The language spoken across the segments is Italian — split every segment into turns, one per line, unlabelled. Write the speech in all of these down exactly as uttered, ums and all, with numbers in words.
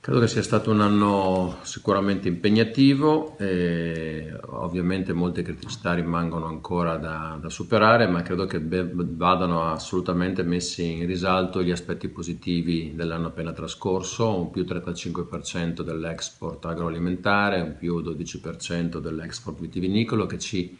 Credo che sia stato un anno sicuramente impegnativo, e ovviamente molte criticità rimangono ancora da, da superare, ma credo che be- vadano assolutamente messi in risalto gli aspetti positivi dell'anno appena trascorso: un più trentacinque per cento dell'export agroalimentare, un più dodici per cento dell'export vitivinicolo, che ci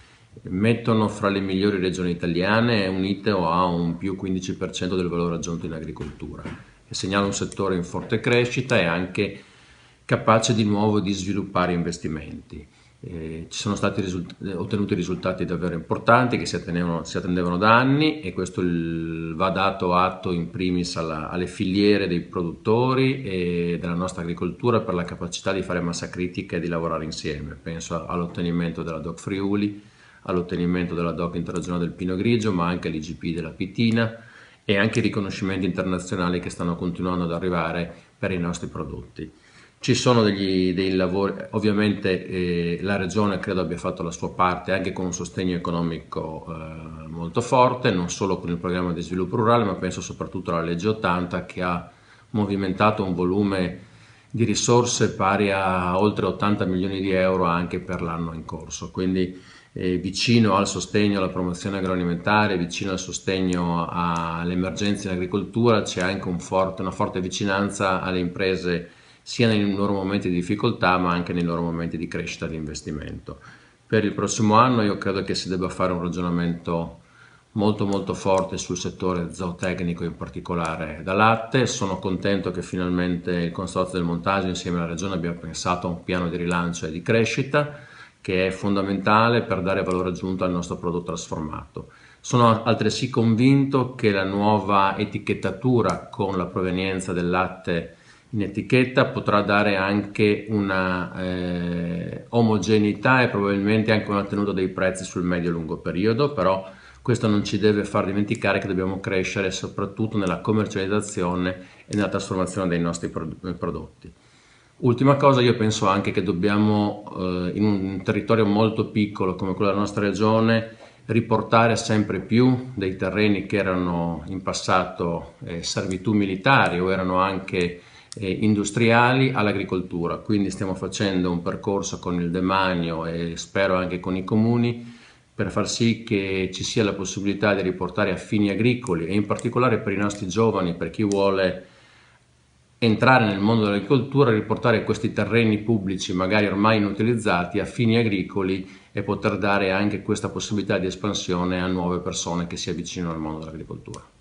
mettono fra le migliori regioni italiane, unite a un più quindici per cento del valore aggiunto in agricoltura, che segnala un settore in forte crescita e anche capace di nuovo di sviluppare investimenti. Eh, ci sono stati risult- ottenuti risultati davvero importanti che si attendevano, si attendevano da anni, e questo il- va dato atto in primis alla- alle filiere dei produttori e della nostra agricoltura per la capacità di fare massa critica e di lavorare insieme. Penso all'ottenimento della DOC Friuli, all'ottenimento della DOC interregionale del Pino Grigio, ma anche all'I G P della Pitina, e anche i riconoscimenti internazionali che stanno continuando ad arrivare per i nostri prodotti. Ci sono degli, dei lavori, ovviamente eh, la Regione credo abbia fatto la sua parte anche con un sostegno economico eh, molto forte, non solo con il programma di sviluppo rurale, ma penso soprattutto alla legge ottanta, che ha movimentato un volume di risorse pari a oltre ottanta milioni di euro anche per l'anno in corso. Quindi eh, vicino al sostegno alla promozione agroalimentare, vicino al sostegno alle emergenze in agricoltura, c'è anche un forte, una forte vicinanza alle imprese, sia nei loro momenti di difficoltà ma anche nei loro momenti di crescita e di investimento. Per il prossimo anno io credo che si debba fare un ragionamento molto molto forte sul settore zootecnico, in particolare da latte. Sono contento che finalmente il Consorzio del Montasio insieme alla Regione abbia pensato a un piano di rilancio e di crescita che è fondamentale per dare valore aggiunto al nostro prodotto trasformato. Sono altresì convinto che la nuova etichettatura con la provenienza del latte in etichetta potrà dare anche una eh, omogeneità e probabilmente anche una tenuta dei prezzi sul medio-lungo periodo, però questo non ci deve far dimenticare che dobbiamo crescere soprattutto nella commercializzazione e nella trasformazione dei nostri prodotti. Ultima cosa, io penso anche che dobbiamo, eh, in un territorio molto piccolo come quello della nostra regione, riportare sempre più dei terreni che erano in passato eh, servitù militari o erano anche eh, industriali all'agricoltura. Quindi stiamo facendo un percorso con il demanio e spero anche con i comuni per far sì che ci sia la possibilità di riportare a fini agricoli, e in particolare per i nostri giovani, per chi vuole entrare nel mondo dell'agricoltura, riportare questi terreni pubblici magari ormai inutilizzati a fini agricoli e poter dare anche questa possibilità di espansione a nuove persone che si avvicinano al mondo dell'agricoltura.